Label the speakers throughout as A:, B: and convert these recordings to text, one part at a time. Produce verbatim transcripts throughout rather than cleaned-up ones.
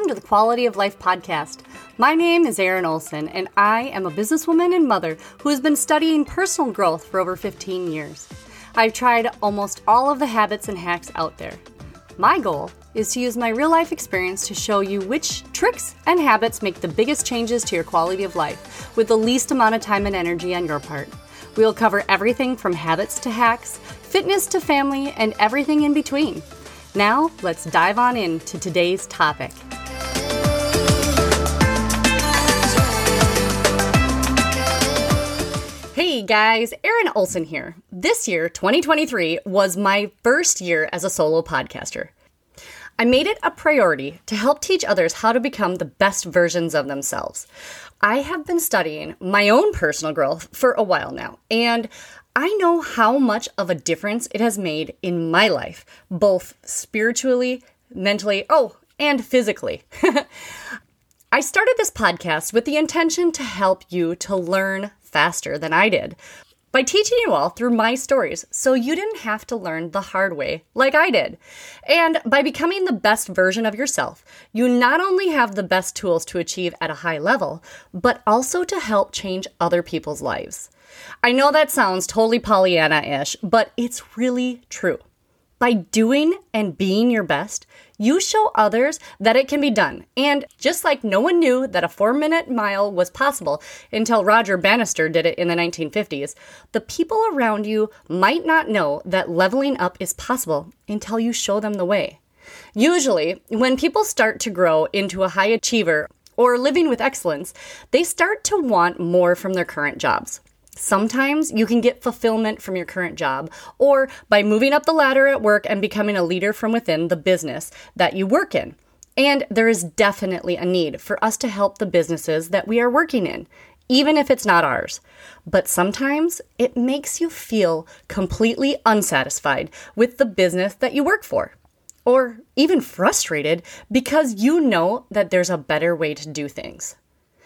A: welcome to the Quality of Life podcast. My name is Erin Olson, and I am a businesswoman and mother who has been studying personal growth for over fifteen years. I've tried almost all of the habits and hacks out there. My goal is to use my real-life experience to show you which tricks and habits make the biggest changes to your quality of life with the least amount of time and energy on your part. We will cover everything from habits to hacks, fitness to family, and everything in between. Now, let's dive on into today's topic. Hey guys, Erin Olson here. This year, twenty twenty-three, was my first year as a solo podcaster. I made it a priority to help teach others how to become the best versions of themselves. I have been studying my own personal growth for a while now, and I know how much of a difference it has made in my life, both spiritually, mentally, oh, and physically. I started this podcast with the intention to help you to learn faster than I did by teaching you all through my stories so you didn't have to learn the hard way like I did. And by becoming the best version of yourself, you not only have the best tools to achieve at a high level, but also to help change other people's lives. I know that sounds totally Pollyanna-ish, but it's really true. By doing and being your best, you show others that it can be done. And just like no one knew that a four-minute mile was possible until Roger Bannister did it in the nineteen fifties, the people around you might not know that leveling up is possible until you show them the way. Usually, when people start to grow into a high achiever or living with excellence, they start to want more from their current jobs. Sometimes you can get fulfillment from your current job or by moving up the ladder at work and becoming a leader from within the business that you work in. And there is definitely a need for us to help the businesses that we are working in, even if it's not ours. But sometimes it makes you feel completely unsatisfied with the business that you work for, or even frustrated because you know that there's a better way to do things.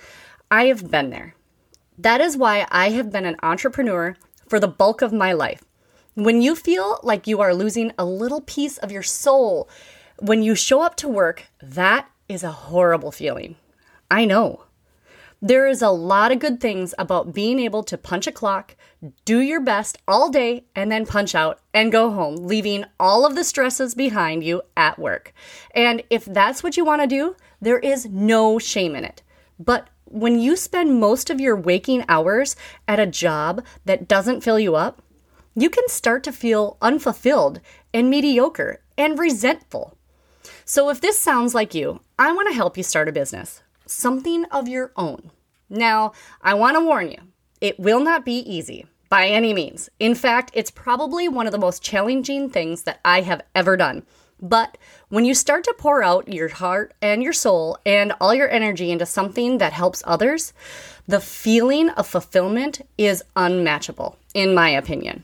A: I have been there. That is why I have been an entrepreneur for the bulk of my life. When you feel like you are losing a little piece of your soul when you show up to work, that is a horrible feeling. I know. There is a lot of good things about being able to punch a clock, do your best all day, and then punch out and go home, leaving all of the stresses behind you at work. And if that's what you want to do, there is no shame in it. But when you spend most of your waking hours at a job that doesn't fill you up, you can start to feel unfulfilled and mediocre and resentful. So if this sounds like you, I want to help you start a business, something of your own. Now, I want to warn you, it will not be easy by any means. In fact, it's probably one of the most challenging things that I have ever done. But when you start to pour out your heart and your soul and all your energy into something that helps others, the feeling of fulfillment is unmatchable, in my opinion.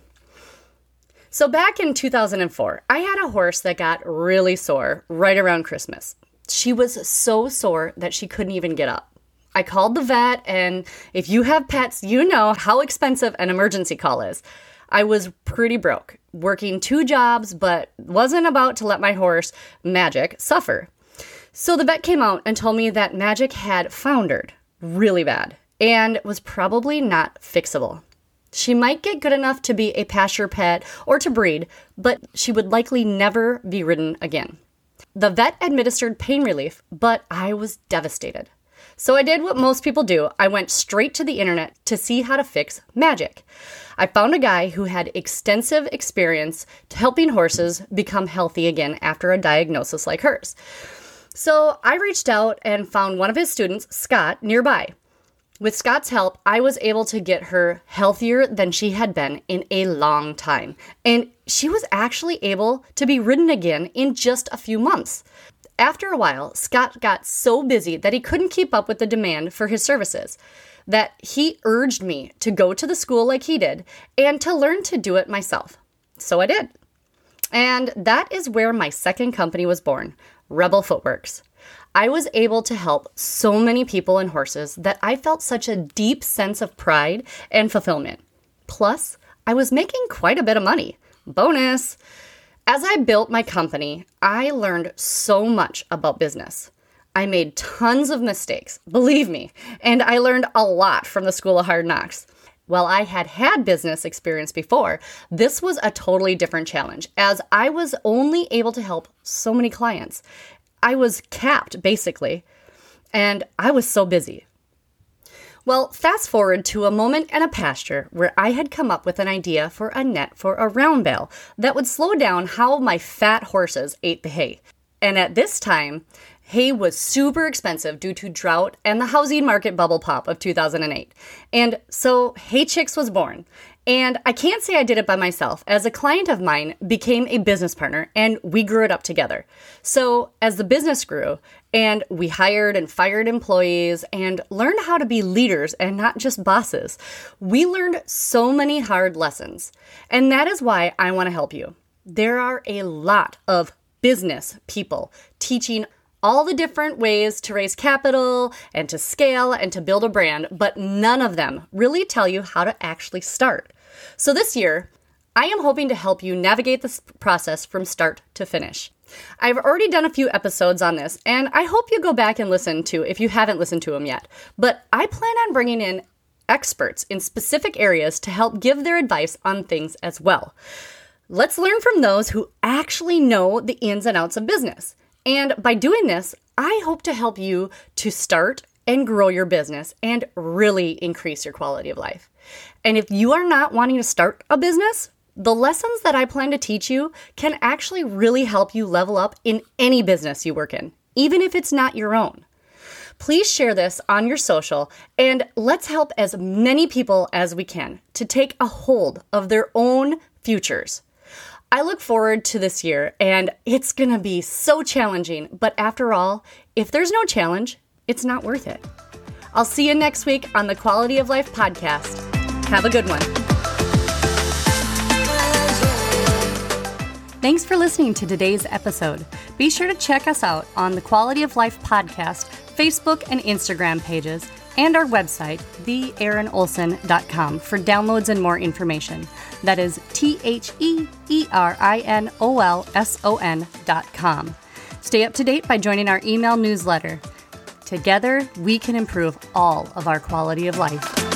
A: So back in two thousand four, I had a horse that got really sore right around Christmas. She was so sore that she couldn't even get up. I called the vet, and if you have pets, you know how expensive an emergency call is. I was pretty broke, working two jobs, but wasn't about to let my horse, Magic, suffer. So the vet came out and told me that Magic had foundered really bad and was probably not fixable. She might get good enough to be a pasture pet or to breed, but she would likely never be ridden again. The vet administered pain relief, but I was devastated. So I did what most people do. I went straight to the internet to see how to fix Magic. I found a guy who had extensive experience helping horses become healthy again after a diagnosis like hers. So I reached out and found one of his students, Scott, nearby. With Scott's help, I was able to get her healthier than she had been in a long time. And she was actually able to be ridden again in just a few months. After a while, Scott got so busy that he couldn't keep up with the demand for his services, that he urged me to go to the school like he did and to learn to do it myself. So I did. And that is where my second company was born, Rebel Footworks. I was able to help so many people and horses that I felt such a deep sense of pride and fulfillment. Plus, I was making quite a bit of money. Bonus! As I built my company, I learned so much about business. I made tons of mistakes, believe me, and I learned a lot from the School of Hard Knocks. While I had had business experience before, this was a totally different challenge, as I was only able to help so many clients. I was capped, basically, and I was so busy. Well, fast forward to a moment in a pasture where I had come up with an idea for a net for a round bale that would slow down how my fat horses ate the hay. And at this time, hay was super expensive due to drought and the housing market bubble pop of two thousand eight. And so Hay Chicks was born. And I can't say I did it by myself, as a client of mine became a business partner and we grew it up together. So as the business grew and we hired and fired employees and learned how to be leaders and not just bosses, we learned so many hard lessons. And that is why I want to help you. There are a lot of business people teaching all the different ways to raise capital and to scale and to build a brand, but none of them really tell you how to actually start. So this year, I am hoping to help you navigate this process from start to finish. I've already done a few episodes on this, and I hope you go back and listen to if you haven't listened to them yet. But I plan on bringing in experts in specific areas to help give their advice on things as well. Let's learn from those who actually know the ins and outs of business. And by doing this, I hope to help you to start and grow your business and really increase your quality of life. And if you are not wanting to start a business, the lessons that I plan to teach you can actually really help you level up in any business you work in, even if it's not your own. Please share this on your social and let's help as many people as we can to take a hold of their own futures. I look forward to this year, and it's going to be so challenging. But after all, if there's no challenge, it's not worth it. I'll see you next week on the Quality of Life podcast. Have a good one. Thanks for listening to today's episode. Be sure to check us out on the Quality of Life podcast, Facebook and Instagram pages, and our website, the erin olson dot com, for downloads and more information. That is T H E E R I N O L S O N dot com. Stay up to date by joining our email newsletter. Together, we can improve all of our quality of life.